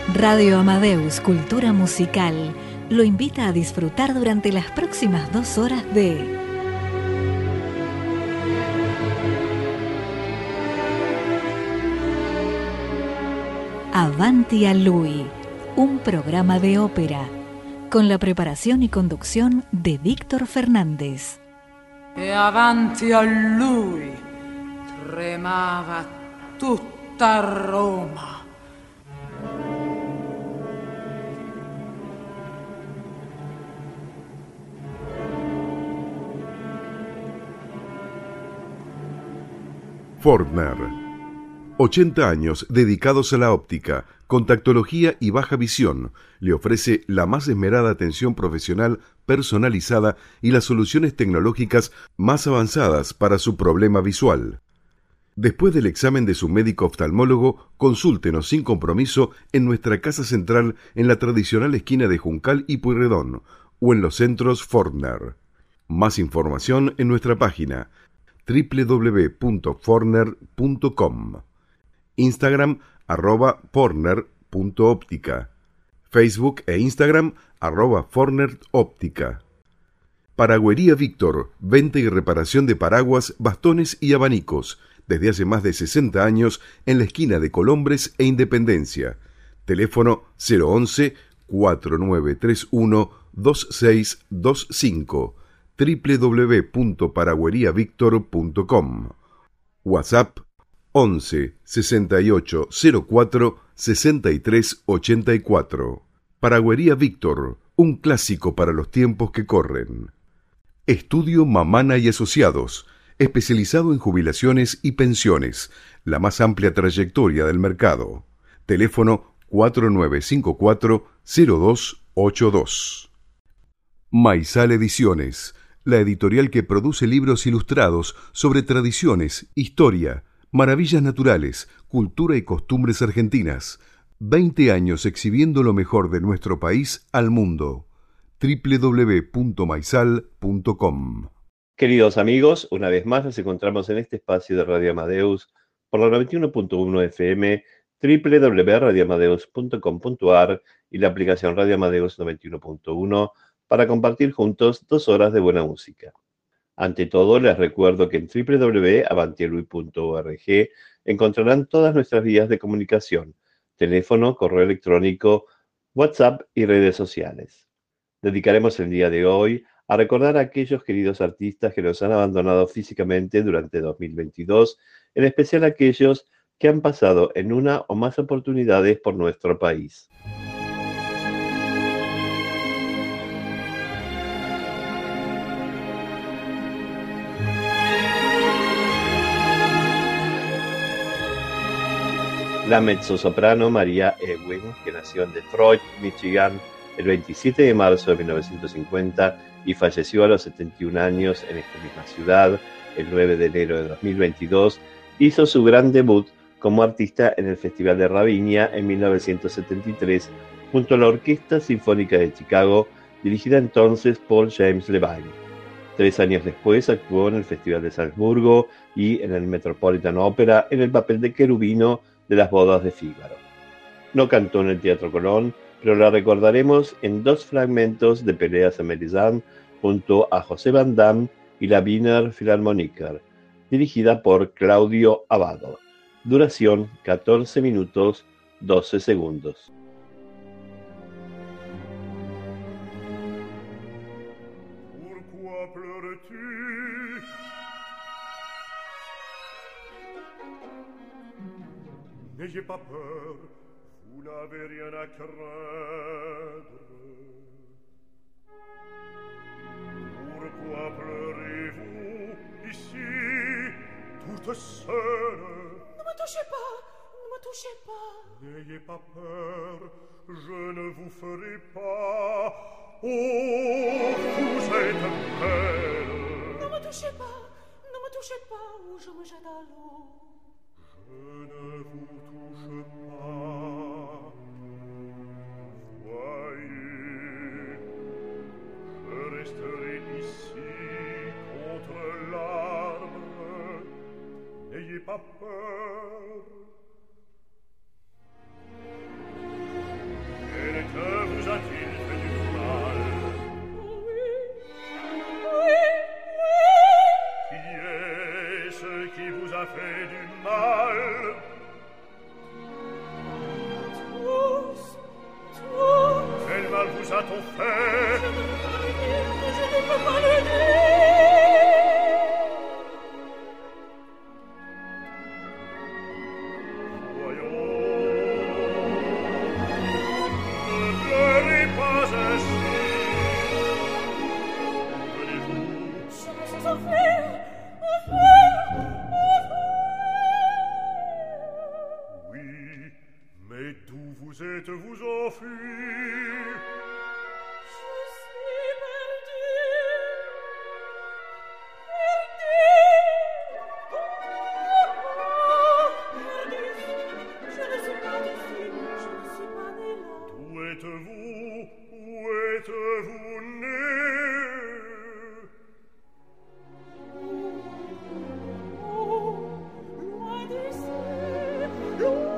Radio Amadeus Cultura Musical lo invita a disfrutar durante las próximas 2 horas de Avanti a Lui, un programa de ópera, con la preparación y conducción de Víctor Fernández. E avanti a lui tremava tutta Roma. Fortner. 80 años dedicados a la óptica, contactología y baja visión. Le ofrece la más esmerada atención profesional personalizada y las soluciones tecnológicas más avanzadas para su problema visual. Después del examen de su médico oftalmólogo, consúltenos sin compromiso en nuestra casa central en la tradicional esquina de Juncal y Pueyrredón o en los centros Fortner. Más información en nuestra página www.fortner.com, Instagram @fortner.óptica, Facebook e Instagram @fortneróptica. Paragüería Víctor, venta y reparación de paraguas, bastones y abanicos, desde hace más de 60 años en la esquina de Colombres e Independencia. Teléfono 011-4931-2625, www.paragüeriavictor.com. WhatsApp 11 68 04 63 84. Paragüería Víctor, un clásico para los tiempos que corren. Estudio Mamana y Asociados, especializado en jubilaciones y pensiones, la más amplia trayectoria del mercado. Teléfono 4954-0282. Maizal Ediciones, la editorial que produce libros ilustrados sobre tradiciones, historia, maravillas naturales, cultura y costumbres argentinas. 20 años exhibiendo lo mejor de nuestro país al mundo. www.maizal.com. Queridos amigos, una vez más nos encontramos en este espacio de Radio Amadeus por la 91.1 FM, www.radioamadeus.com.ar y la aplicación Radio Amadeus 91.1 para compartir juntos 2 horas de buena música. Ante todo, les recuerdo que en www.avantialui.org encontrarán todas nuestras vías de comunicación: teléfono, correo electrónico, WhatsApp y redes sociales. Dedicaremos el día de hoy a recordar a aquellos queridos artistas que nos han abandonado físicamente durante 2022, en especial aquellos que han pasado en una o más oportunidades por nuestro país. La mezzosoprano Maria Ewing, que nació en Detroit, Michigan, el 27 de marzo de 1950 y falleció a los 71 años en esta misma ciudad, el 9 de enero de 2022, hizo su gran debut como artista en el Festival de Ravinia en 1973, junto a la Orquesta Sinfónica de Chicago, dirigida entonces por James Levine. 3 años después actuó en el Festival de Salzburgo y en el Metropolitan Opera en el papel de Cherubino de las bodas de Fígaro. No cantó en el Teatro Colón, pero la recordaremos en 2 fragmentos de Peleas a Mélisande junto a José Van Damme y la Wiener Philharmoniker, dirigida por Claudio Abbado. Duración 14 minutos 12 segundos. N'ayez pas peur, vous n'avez rien à craindre. Pourquoi pleurez-vous ici, toute seule? Ne me touchez pas, ne me touchez pas. N'ayez pas peur, je ne vous ferai pas. Oh, vous êtes belle. Ne me touchez pas, ou je me jette à l'eau. Je ne vous touche pas. Voyez, je resterai ici contre l'arbre. N'ayez pas peur. vous a-t-on fait? Je ne peux pas le dire. Êtes-vous enfui? Je suis perdue. Perdue. Je ne suis pas d'ici. Je ne suis pas née là. D'où êtes-vous? Où êtes-vous né? Loin d'ici. Loin.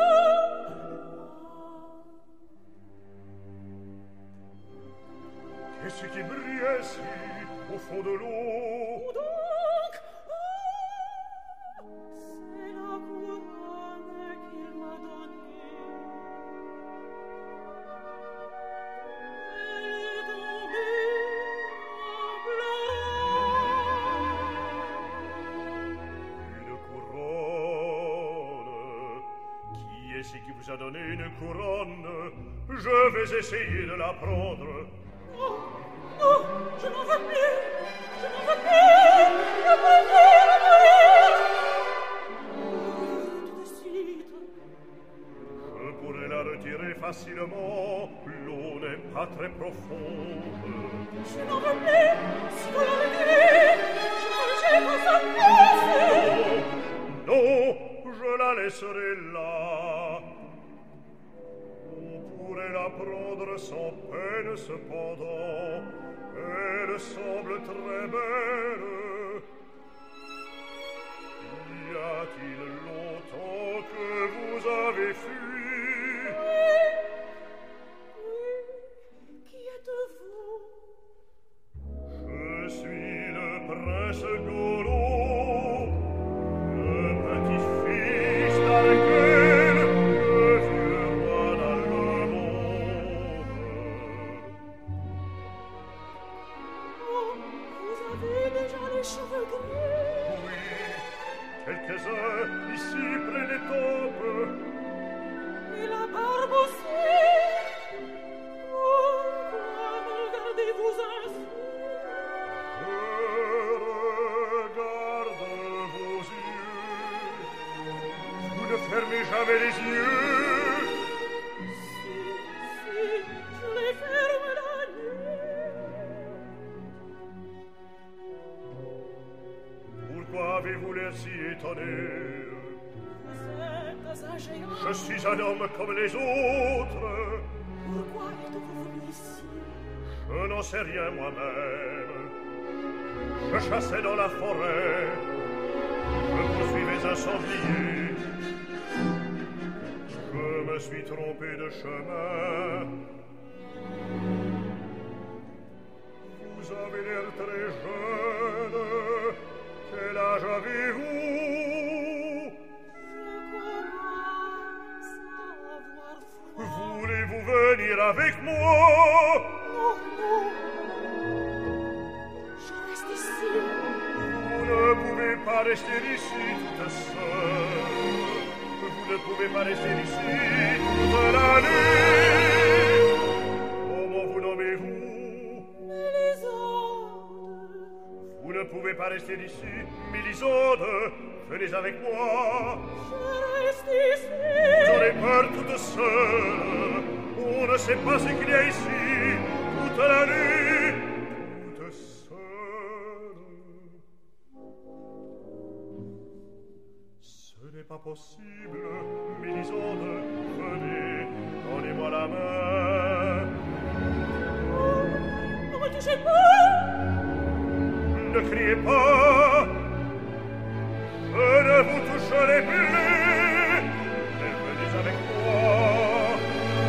Qu'est-ce qui brille ainsi au fond de l'eau? Où donc? C'est la couronne qu'il m'a donnée. Elle est tombée en pleurant. Une couronne. Qui est-ce qui vous a donné une couronne? Je vais essayer de la prendre. Non, je n'en veux plus. Je n'en veux plus. Je veux mourir. Tout de suite. Je pourrais la retirer facilement. L'eau n'est pas très profonde. Je n'en veux plus. Si vous la retirez, je me jette en sa place. Non, je la laisserai là. On pourrait la prendre sans peine cependant. Elle semble très belle. Y a-t-il longtemps que vous avez fui? Oui. Qui êtes-vous? Je suis le prince Golo, le petit-fils d'Arkel, le vieux roi d'Allemande. Oh, vous avez déjà les cheveux gris. Oui, quelques-uns ici près des tempes. Et la barbe aussi. Pourquoi me regardez-vous ainsi? Regarde vos yeux. Vous ne fermez jamais les yeux. Si, je les ferme la nuit. Pourquoi avez-vous l'air si étonné? Vous êtes un géant. Je suis un homme comme les autres. Pourquoi êtes-vous venu ici? Je n'en sais rien moi-même. Je chassais dans la forêt. Je poursuivais un sanglier. Je me suis trompé de chemin. Vous avez l'air très jeune. Quel âge avez-vous? Je commence à avoir froid. Voulez-vous venir avec moi? Non, non. Je reste ici. Vous ne pouvez pas rester ici toute seule. Vous ne pouvez pas rester ici toute la nuit. Comment vous nommez-vous? Mélisande. Vous ne pouvez pas rester ici, Mélisande. Venez avec moi. Je reste ici. Vous aurez peur toute seule. On ne sait pas ce qu'il y a ici toute la nuit. Toute seule. Ce n'est pas possible, Mélisande. Venez, donnez-moi la main. Ne me touchez pas. Ne criez pas. Je ne vous toucherai plus. Mais venez avec moi.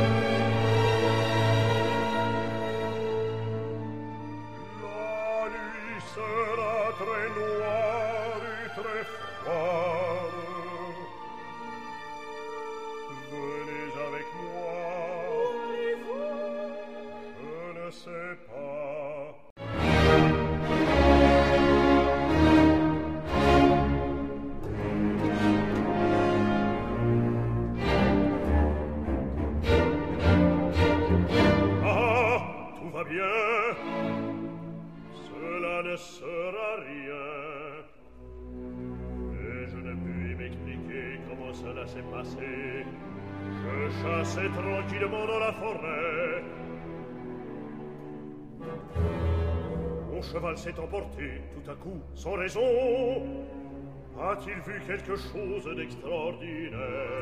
La nuit sera très noire et très froide. Venez avec moi. bien, cela ne sera rien. Et je ne puis m'expliquer comment cela s'est passé. Je chassais tranquillement dans la forêt. Mon cheval s'est emporté tout à coup, sans raison. A-t-il vu quelque chose d'extraordinaire?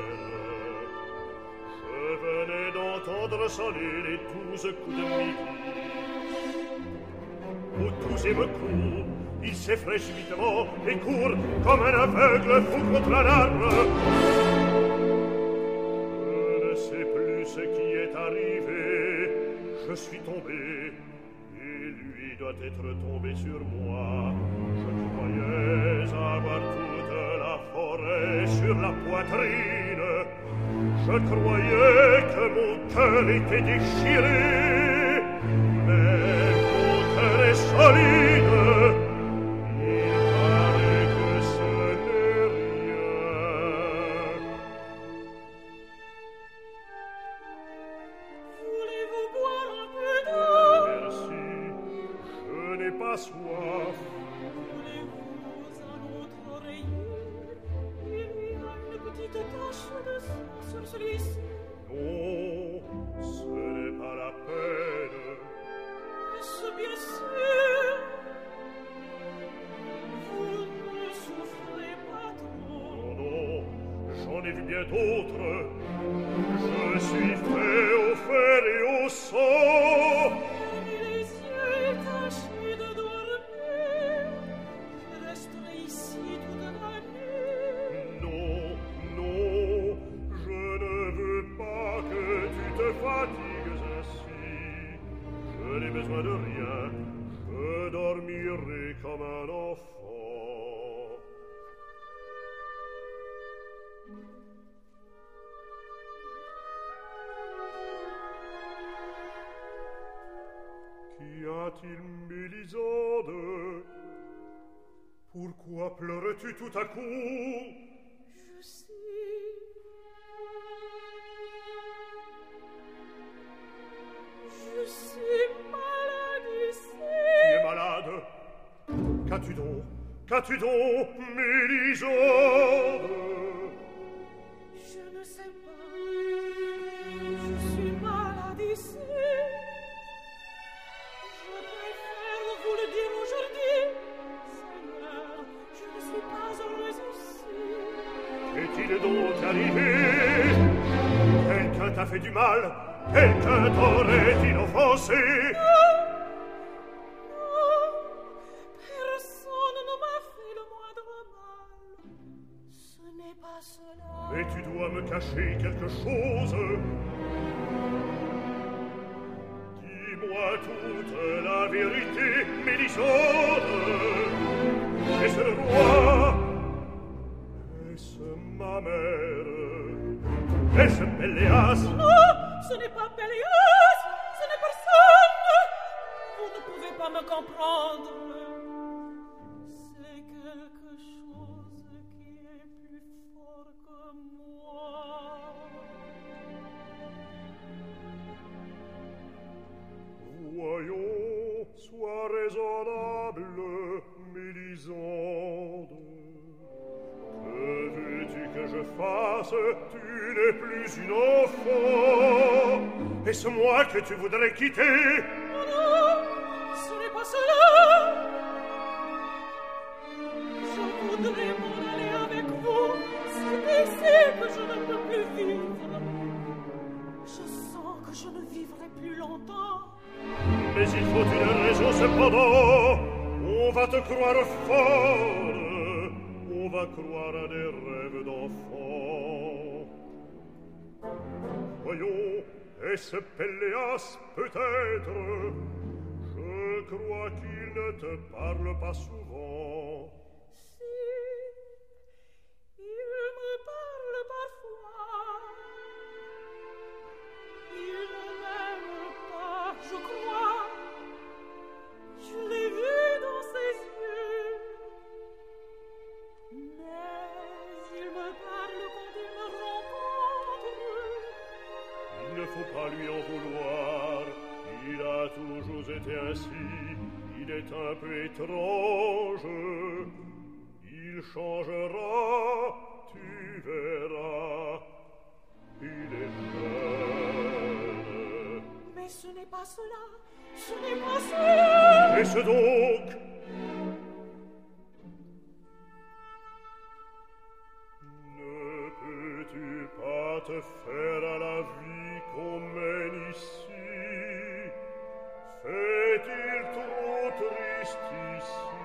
Je venais d'entendre sonner les 12 coups de midi. Au 12e coup, il s'effraie subitement et court comme un aveugle fou contre un arbre. Je ne sais plus ce qui est arrivé. Je suis tombé, et lui doit être tombé sur moi. Je croyais avoir toute la forêt sur la poitrine. Je croyais que mon cœur était déchiré, mais mon cœur est solide. Il paraît que ce n'est rien. Voulez-vous boire un peu d'eau? Merci, je n'ai pas soif. Voulez-vous un autre oreiller? Il y a une petite tache de sang sur celui-ci. Non, ce n'est pas la peine. Est-ce bien sûr? Vous ne souffrez pas trop? Non, non, j'en ai vu bien d'autres. Je suis fait au fer et au sang. Et les yeux tachés de dormir. Je resterai ici toute la nuit. Non, non, je ne veux pas que tu te fatigues ainsi. Je n'ai besoin de rien. Je dormirai comme un enfant. Qu'y a-t-il, Mélisande? Pourquoi pleures-tu tout à coup? Je sais. Je suis malade ici. Tu es malade? Qu'as-tu donc? Qu'as-tu donc, Mélisande? Je ne sais pas. Je suis malade ici. Je préfère vous le dire aujourd'hui. Seigneur, je ne suis pas heureuse ici. Qu'est-il donc arrivé? Quelqu'un t'a fait du mal? Quelqu'un t'aurait-il offensé? Personne ne m'a fait le moindre mal. Ce n'est pas cela. Mais tu dois me cacher quelque chose. Dis-moi toute la vérité, Mélisande. Est-ce le roi? Est-ce ma mère? Est-ce Péléas? Non, ce n'est pas Péléas, ce n'est personne. Vous ne pouvez pas me comprendre. C'est quelque chose qui est plus fort que moi. Voyons, sois raisonnable, Mélisande. Que veux-tu que je fasse? Tu n'es plus une enfant. Est-ce moi que tu voudrais quitter? Non, ce n'est pas cela. Je voudrais m'en aller avec vous. C'est ici que je ne peux plus vivre. Je sens que je ne vivrai plus longtemps. Mais il faut une raison cependant. On va te croire fort. On va croire à des rêves d'enfant. Voyons, est-ce Péléas peut-être? Je crois qu'il ne te parle pas souvent. Si, il me parle parfois. Il ne m'aime pas, je crois. Je l'ai vu dans ses yeux. Mais il me parle quand il me rencontre. Il ne faut pas lui en vouloir. Il a toujours été ainsi, il est un peu étrange. Il changera, tu verras. Il est jeune. Mais ce n'est pas cela, ce n'est pas cela. Qu'est-ce donc? Ne peux-tu pas te faire à la vie qu'on mène ici? Fait-il trop triste ici?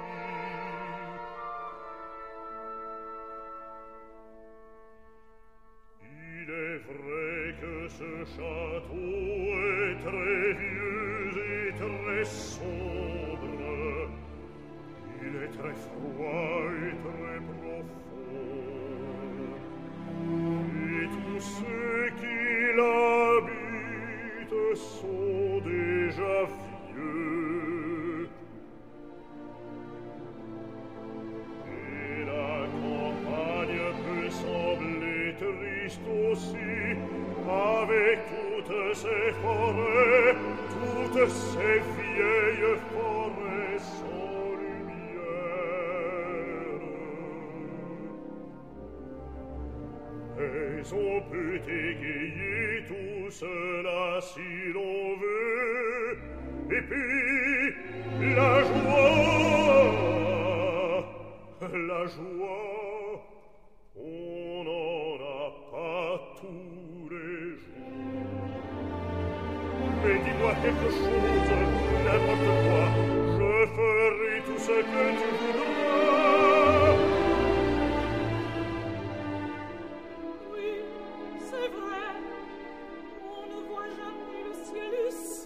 Il est vrai que ce château est très vieux et très sombre. Il est très froid et très profond. Et tous ceux qui l'habitent sont déjà vieux. Et la campagne peut sembler triste aussi, avec toutes ces forêts, toutes ces vieilles forêts sans lumière. Mais on peut égayer tout cela si l'on veut. Et puis, la joie, on n'en a pas tous les jours. Mais dis-moi quelque chose, n'importe quoi, je ferai tout ce que tu voudras. Oui, c'est vrai, on ne voit jamais le ciel ici.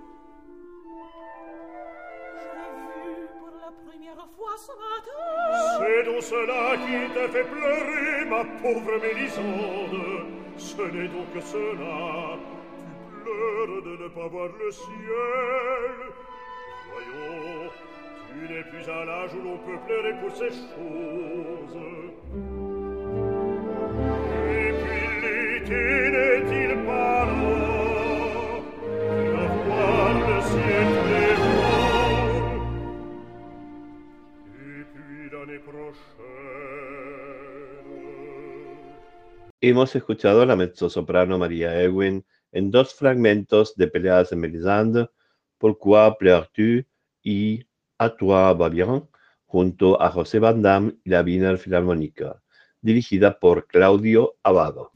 Je l'ai vu pour la première fois ce matin. C'est donc cela qui t'a fait pleurer, ma pauvre Mélisande. Ce n'est donc que cela. Tu pleures de ne pas voir le ciel. Voyons, tu n'es plus à l'âge où l'on peut pleurer pour ces choses. Et puis l'été n'est-il pas là? Tu vas voir le ciel tous les jours. Et puis l'année prochaine. Hemos escuchado a la mezzosoprano María Ewing en dos fragmentos de Péléas de Mélisande, Pourquoi pleures-tu y À toi va bien, junto a José Van Damme y la Wiener Filarmónica, dirigida por Claudio Abbado.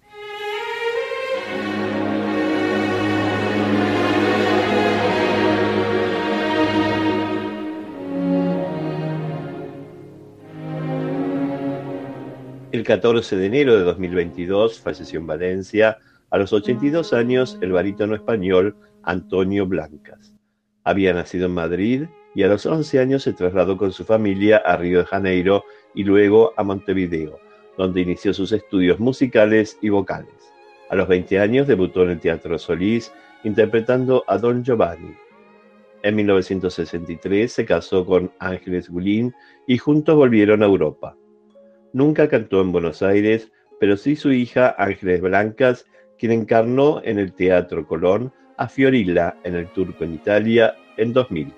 El 14 de enero de 2022 falleció en Valencia, a los 82 años, el barítono español Antonio Blancas. Había nacido en Madrid y a los 11 años se trasladó con su familia a Río de Janeiro y luego a Montevideo, donde inició sus estudios musicales y vocales. A los 20 años debutó en el Teatro Solís interpretando a Don Giovanni. En 1963 se casó con Ángeles Gullín y juntos volvieron a Europa. Nunca cantó en Buenos Aires, pero sí su hija Ángeles Blancas, quien encarnó en el Teatro Colón a Fiorilla en El Turco en Italia en 2000.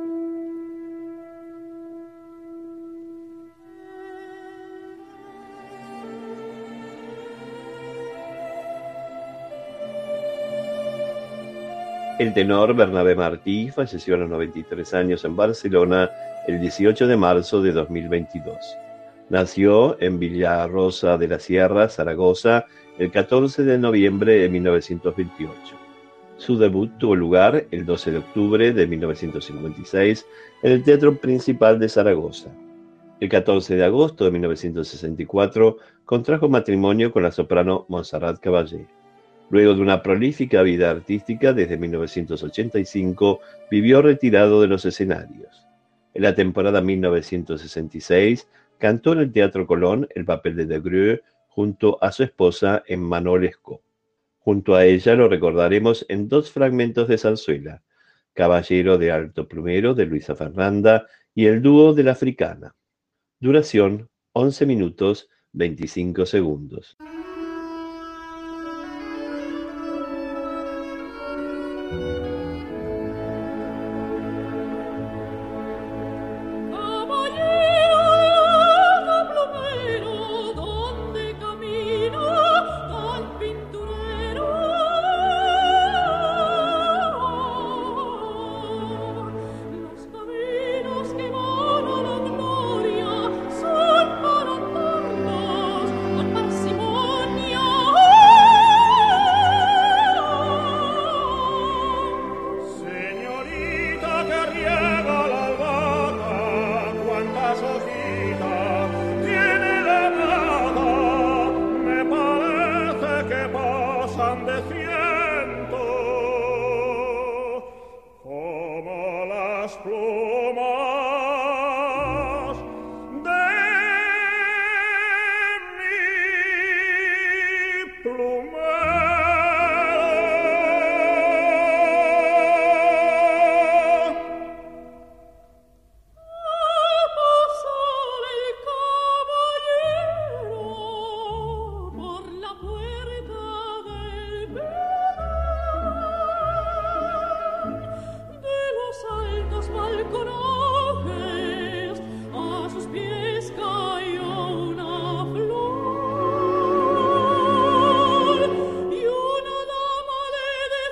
El tenor Bernabé Martí falleció a los 93 años en Barcelona el 18 de marzo de 2022. Nació en Villarosa de la Sierra, Zaragoza, el 14 de noviembre de 1928. Su debut tuvo lugar el 12 de octubre de 1956 en el Teatro Principal de Zaragoza. El 14 de agosto de 1964 contrajo matrimonio con la soprano Montserrat Caballé. Luego de una prolífica vida artística, desde 1985 vivió retirado de los escenarios. En la temporada 1966 cantó en el Teatro Colón el papel de Greux junto a su esposa en Manon Lescaut. Junto a ella lo recordaremos en dos fragmentos de zarzuela, Caballero de Alto Plumero de Luisa Fernanda y el dúo de la Africana. Duración 11 minutos 25 segundos.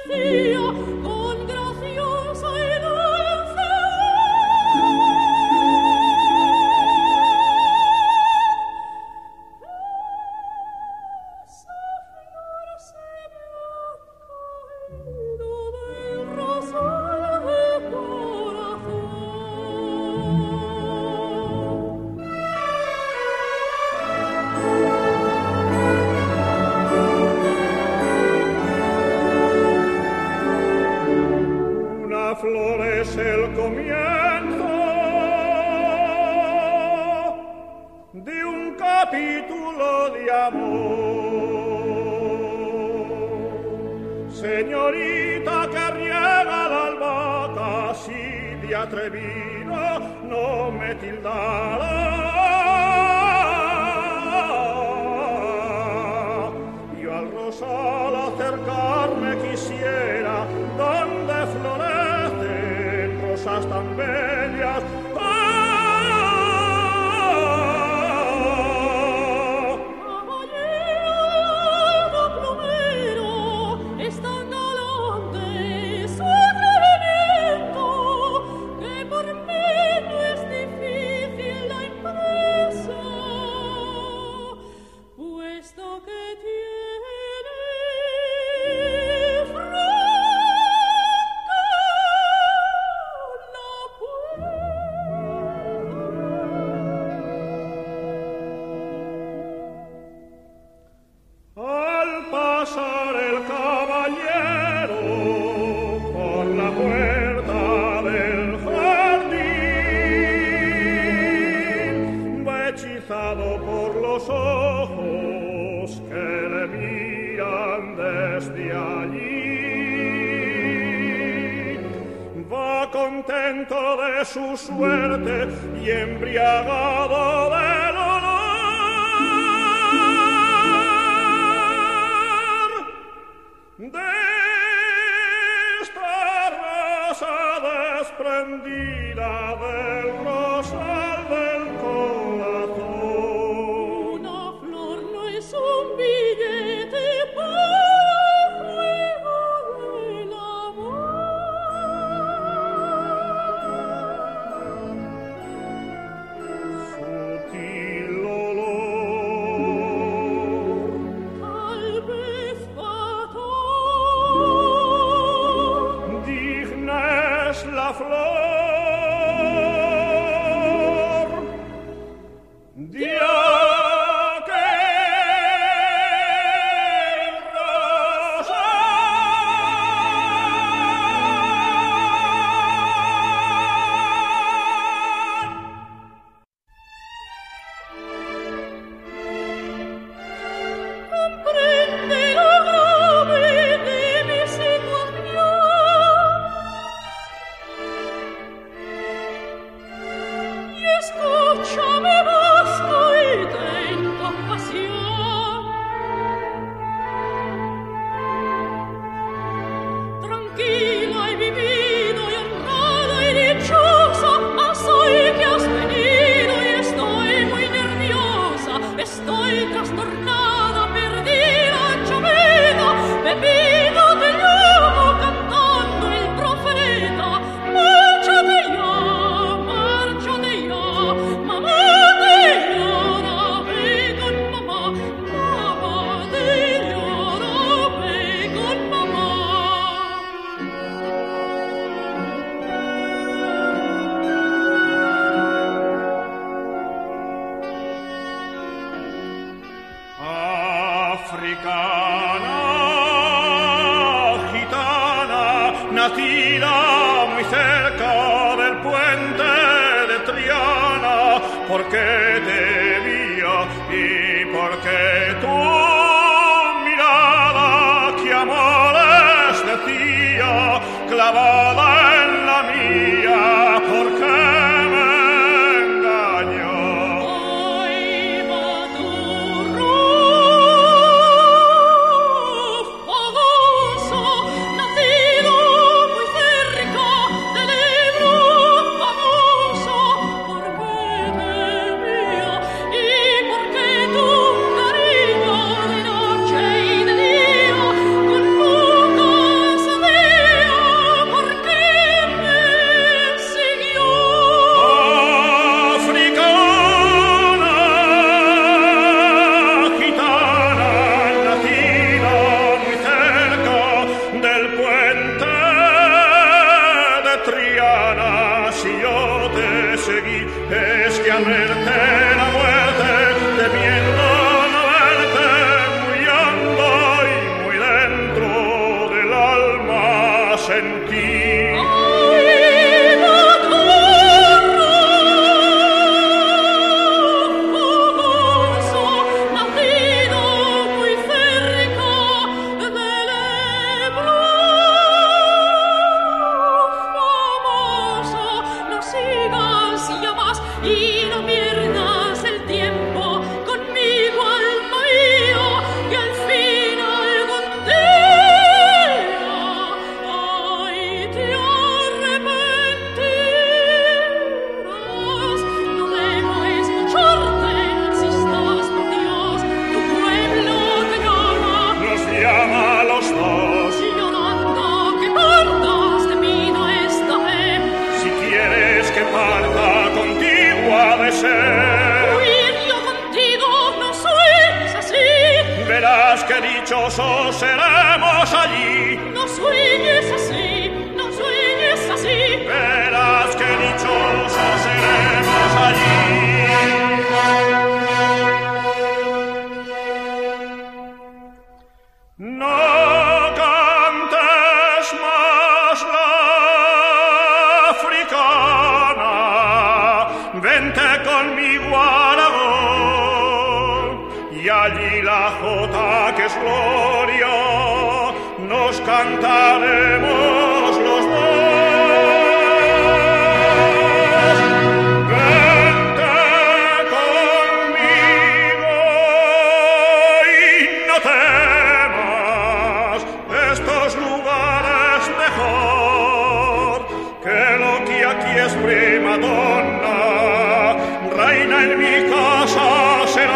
Con Lucas verte la muerte, temiendo no verte, muy hondo y muy dentro del alma sentí. Dichosos seremos allí. No sueñes así, no sueñes así. Verás que dichosos seremos allí. No cantes más la africana, vente conmigo a Aragón y allí la jota que es gloria, nos cantaremos los dos. Vente conmigo y no temas, estos lugares mejor que lo que aquí es prima donna, reina en mi casa será.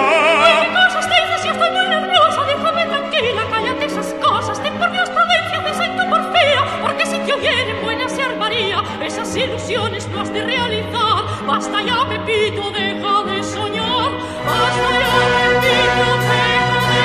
Esas ilusiones tú has de realizar. Basta ya, Pepito, deja de soñar. Basta ya, Pepito, deja de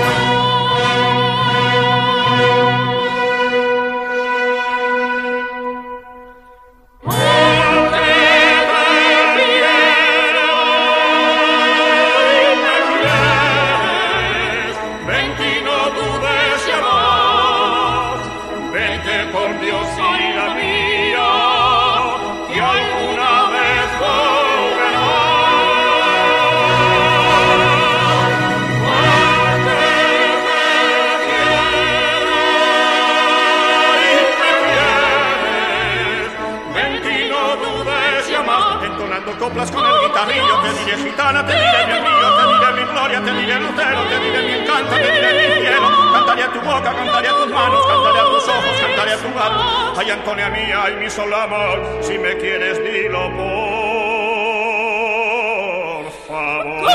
coplas con el guitarrillo, te diré gitana, te diré mi amigo, te diré mi gloria, te diré lutero, te diré mi encanto, te diré mi cielo. Cantaré a tu boca, cantaré a tus manos, cantaré a tus ojos, cantaré a tu barro. Ay, Antonia mía, ay, mi solo amor, si me quieres, dilo por favor.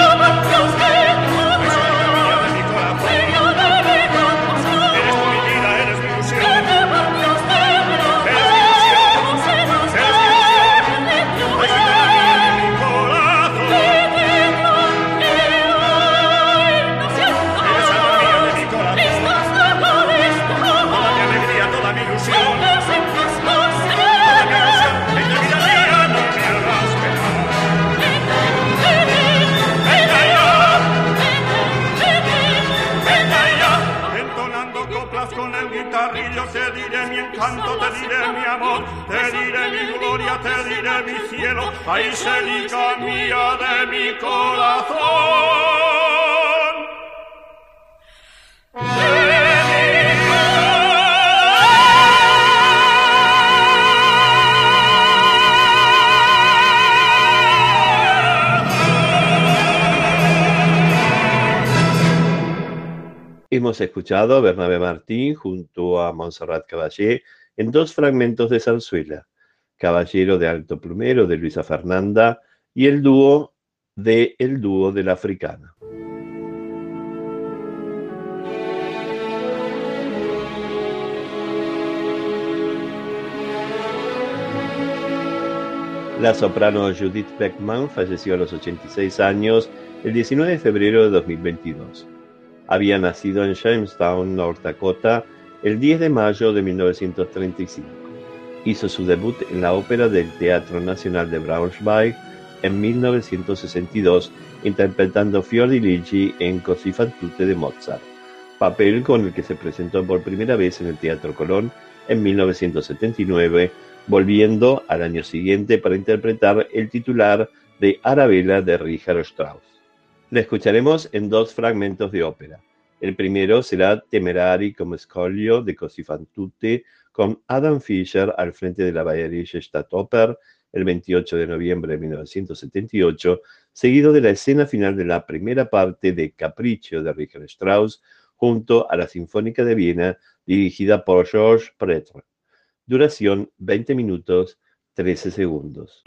Te diré mi encanto, te diré mi amor, te diré mi gloria, te diré mi cielo, ahí se liga mía de mi corazón. Hemos escuchado a Bernabé Martín junto a Montserrat Caballé en dos fragmentos de zarzuela, Caballero de Alto Plumero de Luisa Fernanda y el dúo de la Africana. La soprano Judith Beckman falleció a los 86 años el 19 de febrero de 2022. Había nacido en Jamestown, North Dakota, el 10 de mayo de 1935. Hizo su debut en la ópera del Teatro Nacional de Braunschweig en 1962, interpretando Fiordiligi en Così fan tutte de Mozart, papel con el que se presentó por primera vez en el Teatro Colón en 1979, volviendo al año siguiente para interpretar el titular de Arabella de Richard Strauss. La escucharemos en 2 fragmentos de ópera. El primero será Temerari come Scoglio de Così fan tutte, con Adam Fischer al frente de la Bayerische Staatsoper el 28 de noviembre de 1978, seguido de la escena final de la primera parte de Capriccio de Richard Strauss, junto a la Sinfónica de Viena, dirigida por Georges Prêtre. Duración 20 minutos, 13 segundos.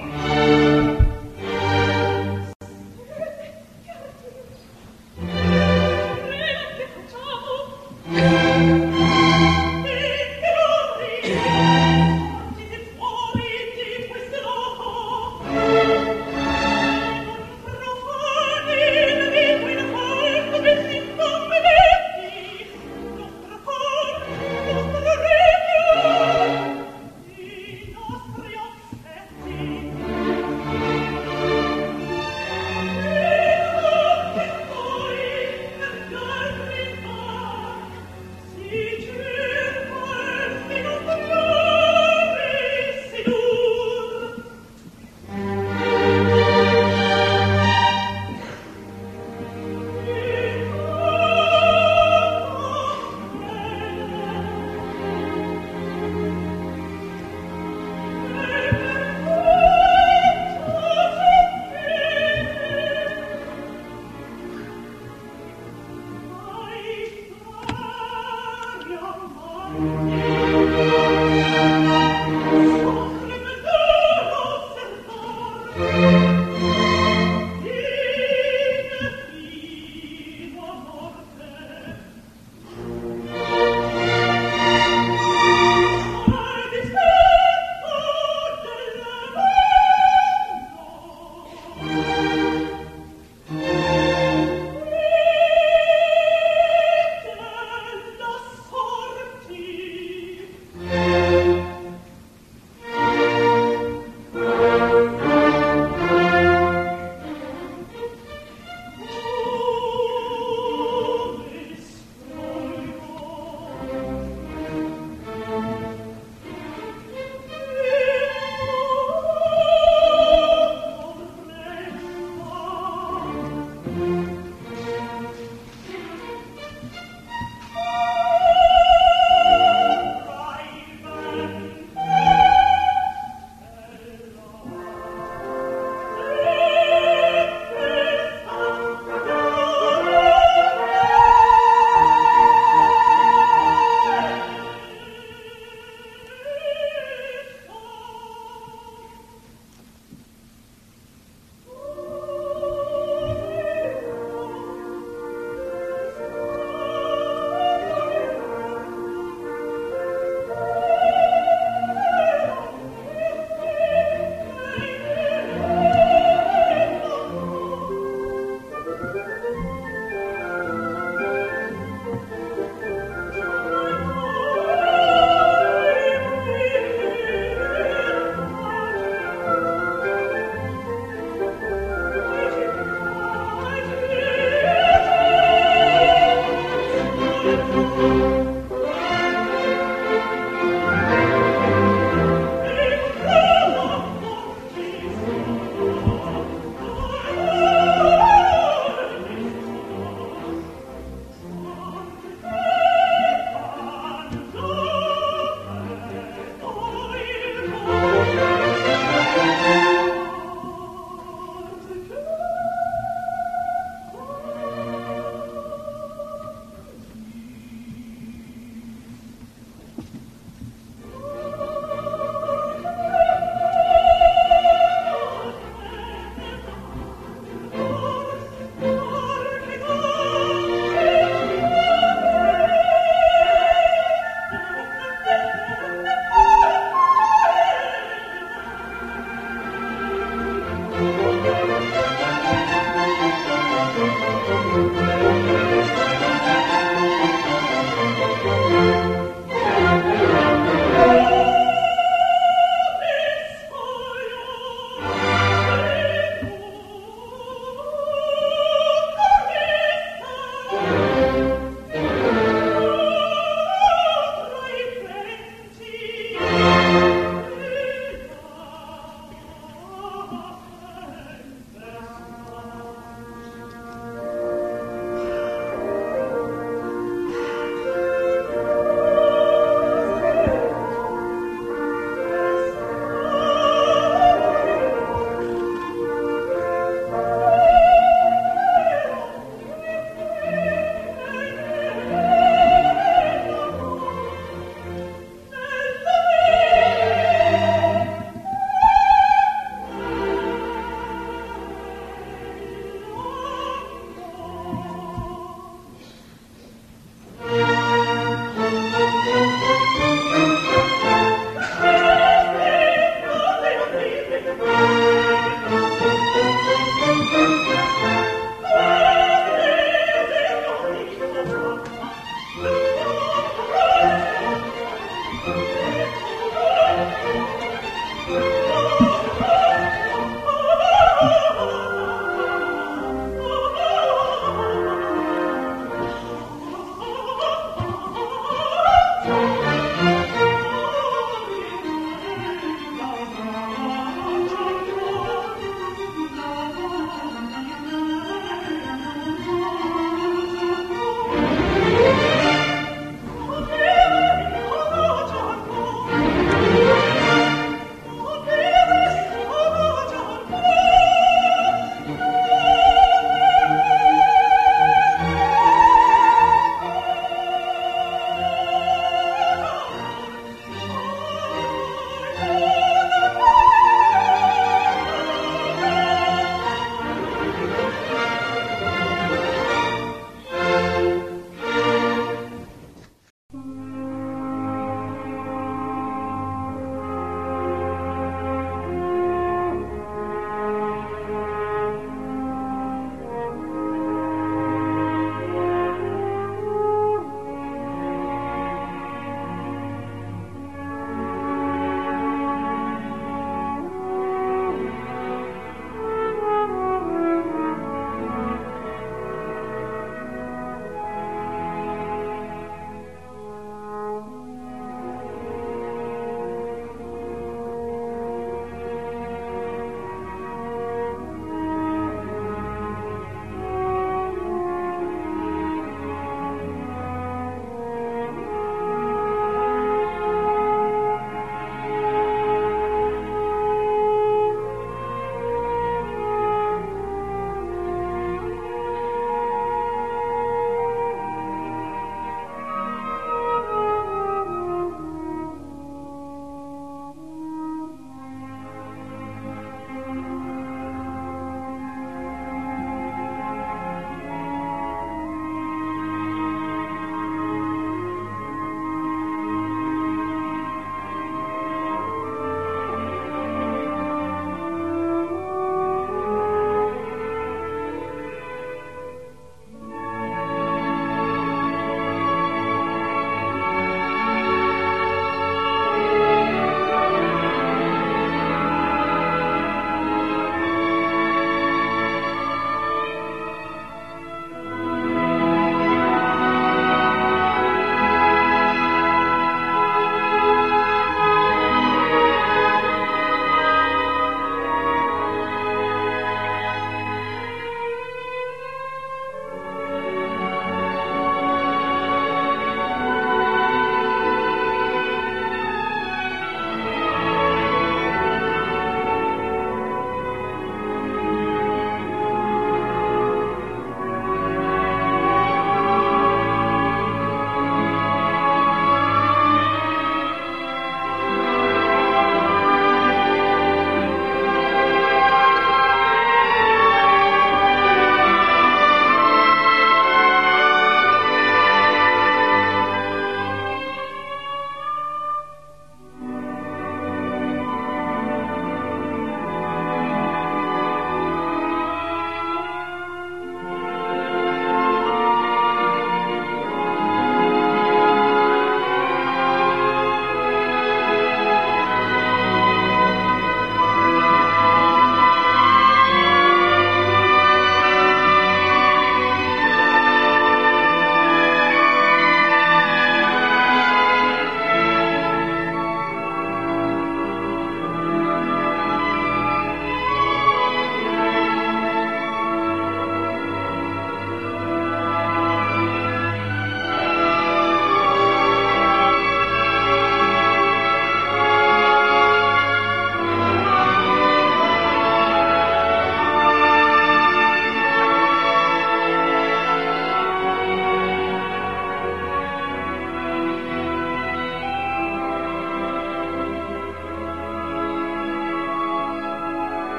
Oh,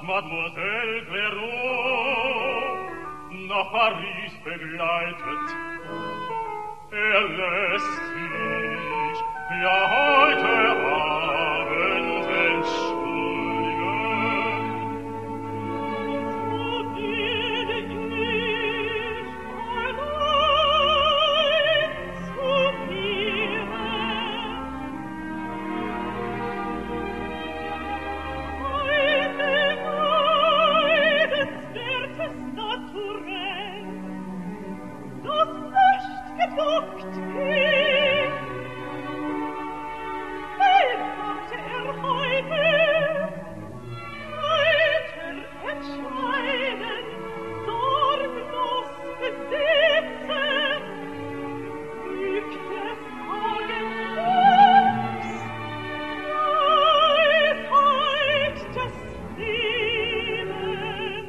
Mademoiselle Clairot nach Paris begleitet. Lässt sich ja heute Abend entschuldigen. So werde ich allein zu mir. Neidenswertes Naturell, das nicht gedruckt ist. Wer sagte heute entscheiden, sorglos besitzen, übt es Augenblicks, Weisheit des Lebens.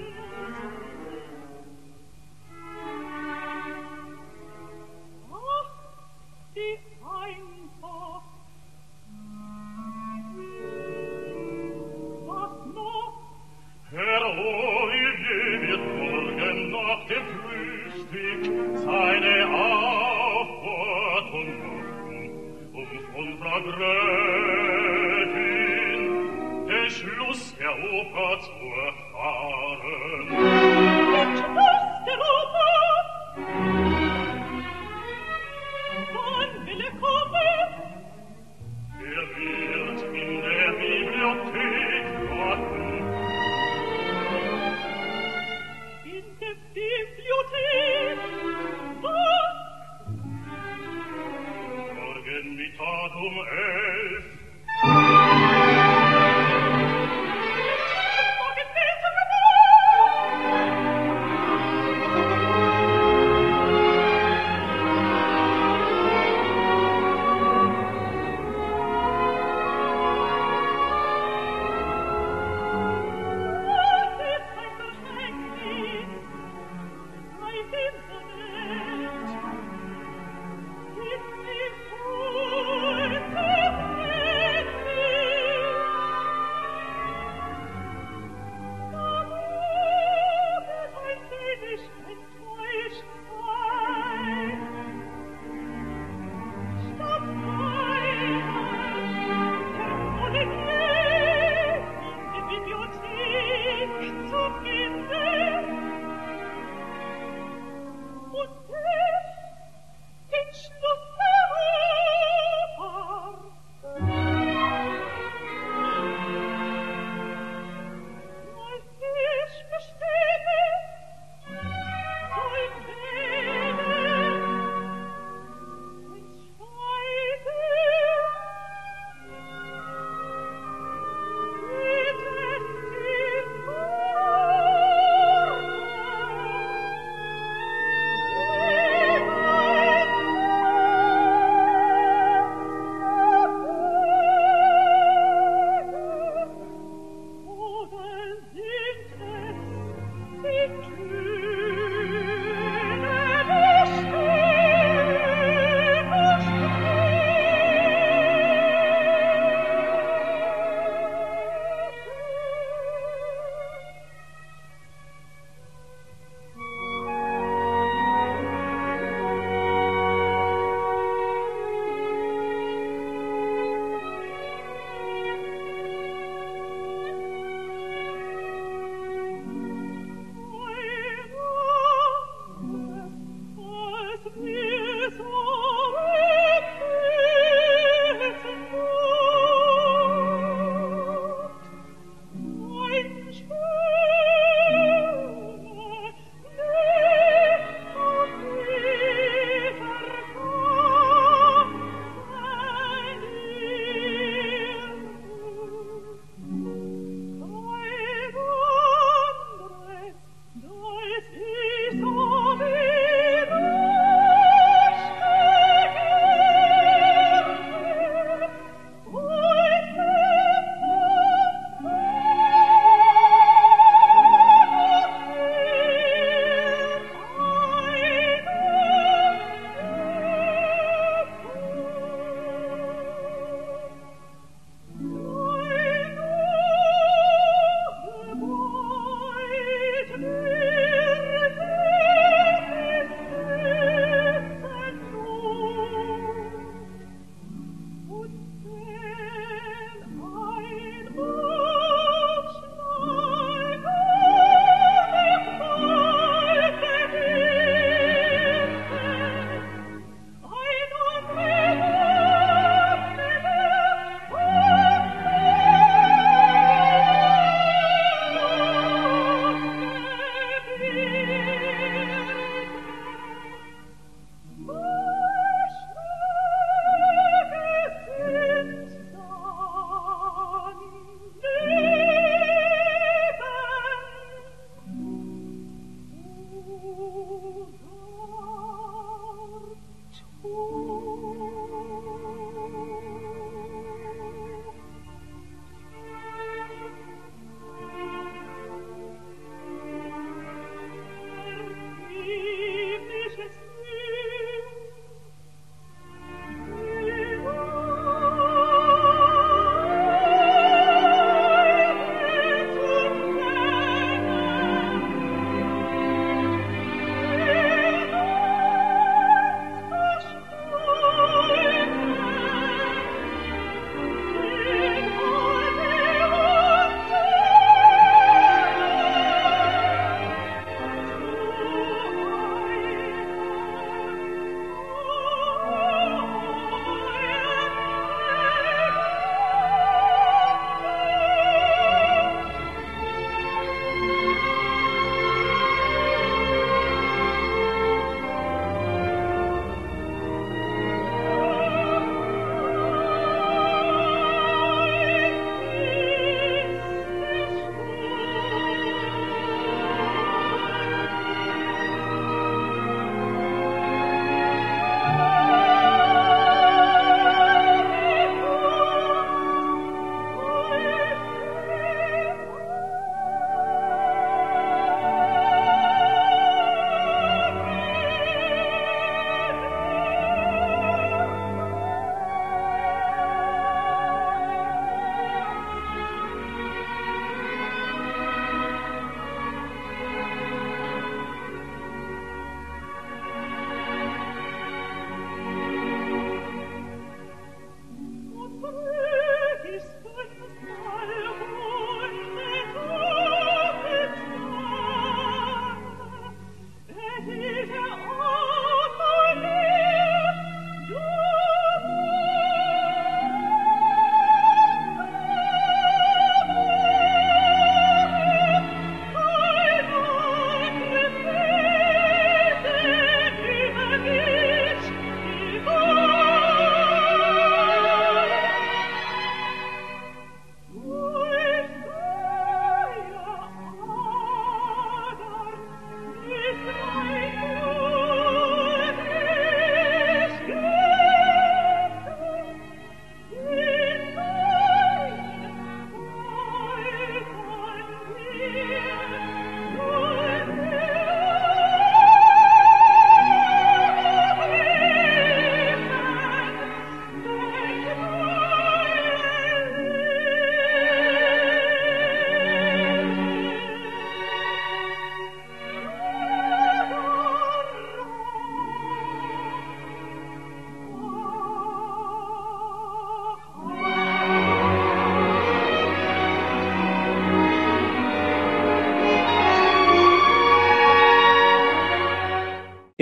Ach, wie einfach. Was noch? Herr Olivier wird morgen nach dem Frühstück seine Aufwartung machen, von Frau Gräfin den Schluss der Oper zu erfahren. Den Schluss der Oper? Wann will kommen? Wird in der Bibliothek warten. In der Bibliothek? Was? Morgen Mittag 11. Morgen Mittag Was ist ein Verhängnis? Ein Internet. Ist die heute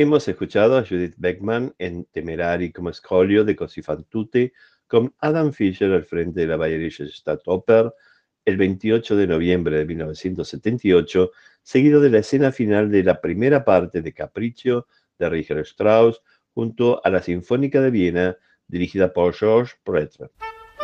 Hemos escuchado a Judith Beckman en Temerari come Scolio de Così fan tutte, con Adam Fischer al frente de la Bayerische Staatsoper, el 28 de noviembre de 1978, seguido de la escena final de la primera parte de Capriccio de Richard Strauss, junto a la Sinfónica de Viena, dirigida por Georges Prêtre.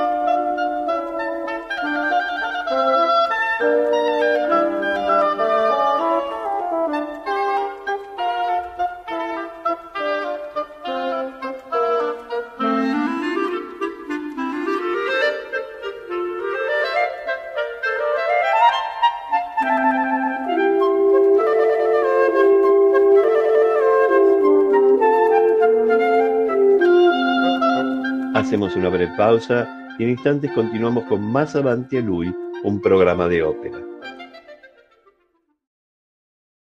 Hacemos una breve pausa y en instantes continuamos con Más avanti a lui, un programa de ópera.